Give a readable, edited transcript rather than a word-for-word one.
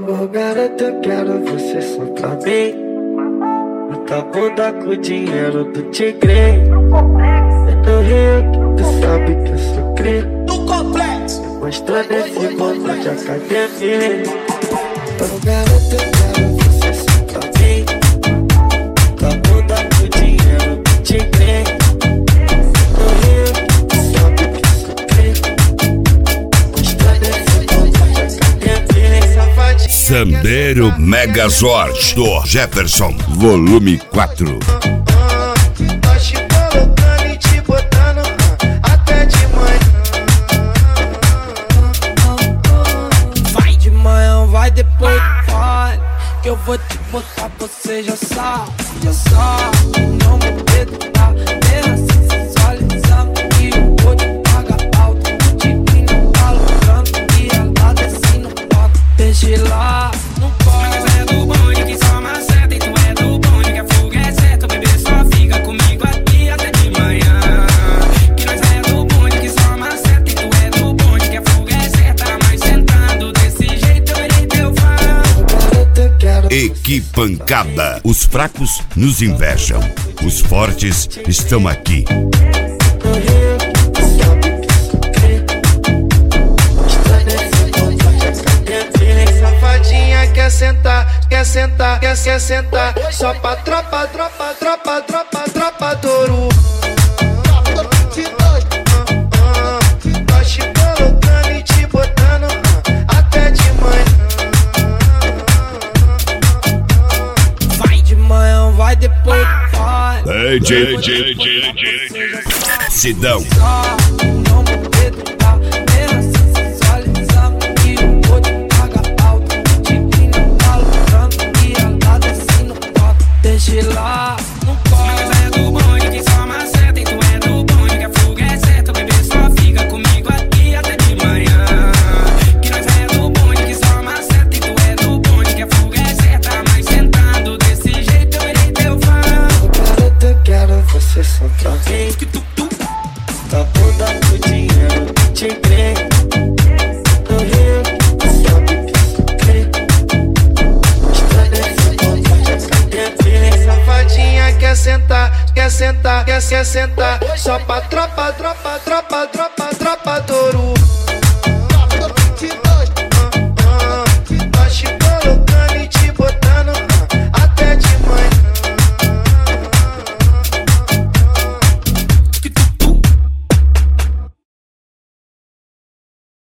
Ô garota, eu quero você só pra mim. Muita bunda com dinheiro do tigre. No Rio, tu sabe que eu sou cri. No complexo, mostrando esse mundo de academia. Ô garota, eu quero você só pra mim. Muita bunda com dinheiro do tigre. No Rio, tu sabe que eu sou cri. Mostrando esse mundo de academia. Safadinha. Sambero Megazord do Jefferson, volume 4. Tô te colocando e te botando até de manhã. vai de manhã, vai depois, vai. Que eu vou te botar, você já sabe, já sabe. Não me perdoar, é assim sensualizando. E eu vou te pagar alto, o tigre não tá lucrando. E ela desce no palco, deixa lá, não pode. Mas é do bonde que só maceta, e tu é do bonde que a fuga é certa. O bebê só fica comigo aqui até de manhã. Que nós é do bonde que só maceta, e tu é do bonde que a fuga é certa. Mas sentado desse jeito eu irei teu fã. Equipancada. Os fracos nos invejam, os fortes estão aqui. Safadinha quer sentar, quer sentar, quer sentar. Só pra tropa, tropa, tropa, tropa, tropa Douro. Tô te colocando e te botando até de manhã. Vai de manhã, vai depois, vai. Sidão. Não me perdoar, é assim sensualizando. E eu vou te pagar alto, o tigre não tá lucrando. E ela desce no palco, deixa lá, não Mas pode. é do bonde que só maceta, e tu é do bonde que a fuga é certa. O bebê só fica comigo aqui até de manhã. Que nós é do bonde que só maceta, e tu é do bonde que a fuga é certa. Mas sentado desse jeito eu irei teu fã. Garota, eu quero você só pra mim. Tá bunda com dinheiro do tigre. No Rio, tu sabe que eu sou cri. Mostrando esse mundo de academia. Safadinha quer sentar, quer sentar, quer sentar. Só pra tropa, tropa, tropa, tropa